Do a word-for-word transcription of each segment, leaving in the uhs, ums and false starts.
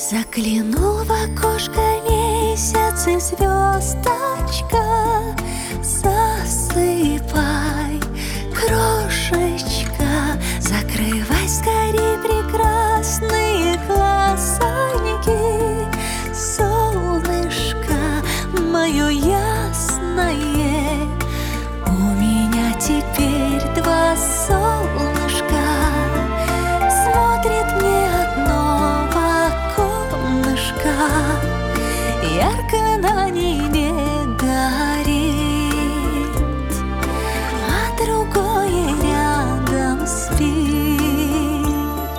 Заглянул в окошко месяц и звездочка. Засыпай, крошечка, закрывай скорей прекрасные глазоньки. Солнышко мое ясное, у меня теперь два солнышка. Смотрит мне одно в окошко, ярко на небе горит, а другое рядом спит.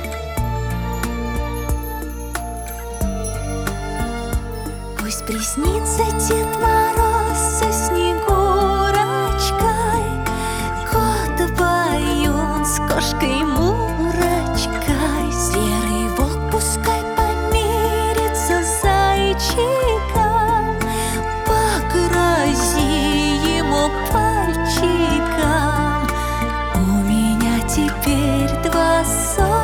Пусть приснится Дед Мороз со Снегурочкой, кот Баюн с кошкой Мурочкой. Серый волк пускай помирится с зайчиком, погрози ему пальчиком. У меня теперь два солнышка.